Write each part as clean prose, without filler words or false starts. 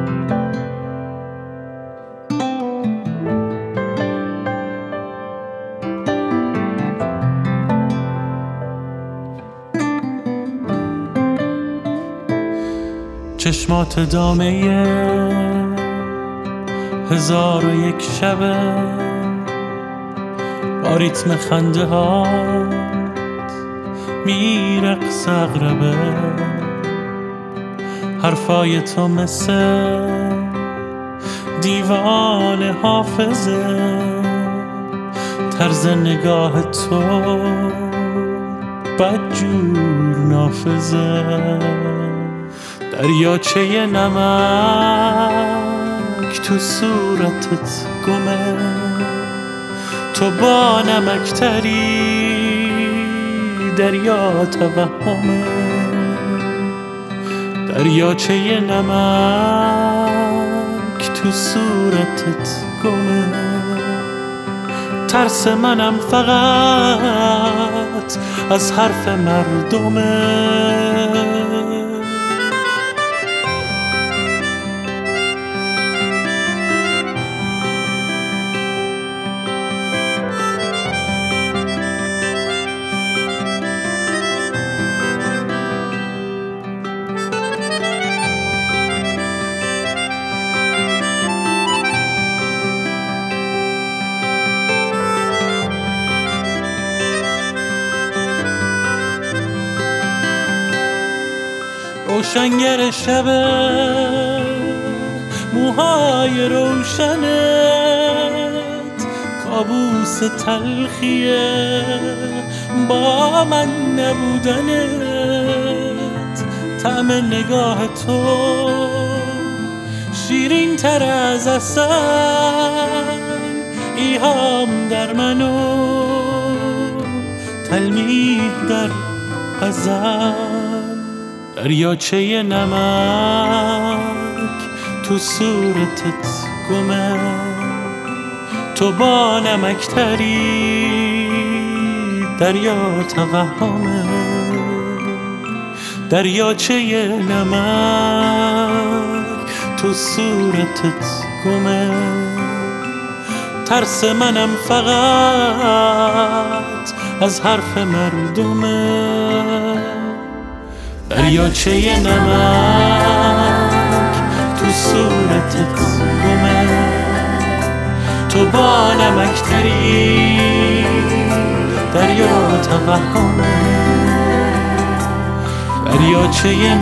چشمات دامه 1001 شبه، با ریتم خنده هات میرقص اغربه. حرفای تو مثل دیوان حافظه، طرز نگاه تو بدجور نافذه. دریاچه نمک تو صورتت گمه، تو با نمکتری دریا توهمه. دریاچه نمک تو صورتت گمه، ترس منم فقط از حرف مردمه. روشنگر شبه، موهای روشنت کابوس تلخیه، با من نبودنت طعم نگاه تو شیرین تر از عسل. ایهام در منو تلمیح در غزل. دریاچه نمک تو صورتت گمه، تو با نمکتری دریا توهمه. دریاچه نمک تو صورتت گمه، ترس منم فقط از حرف مردمه. دریاچه نمک تو صورتت گمه، تو با نمکتری دریا توهمه. دریاچه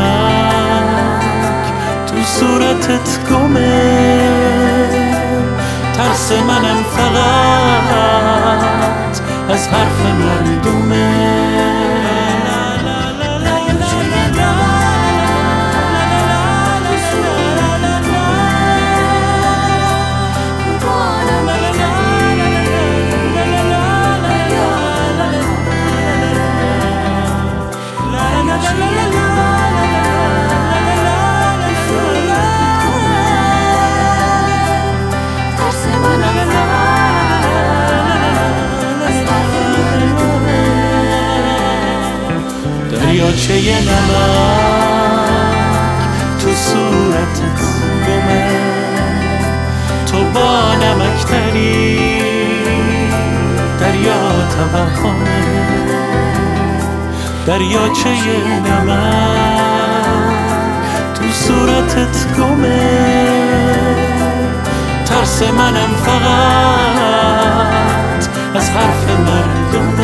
نمک تو صورتت گمه، ترس منم فقط از حرف مردمه. دریاچه نمک تو صورتت گمه، تو با نمکتری دریا توهمه. دریاچه نمک تو صورتت گمه، ترس منم فقط از حرف مردم.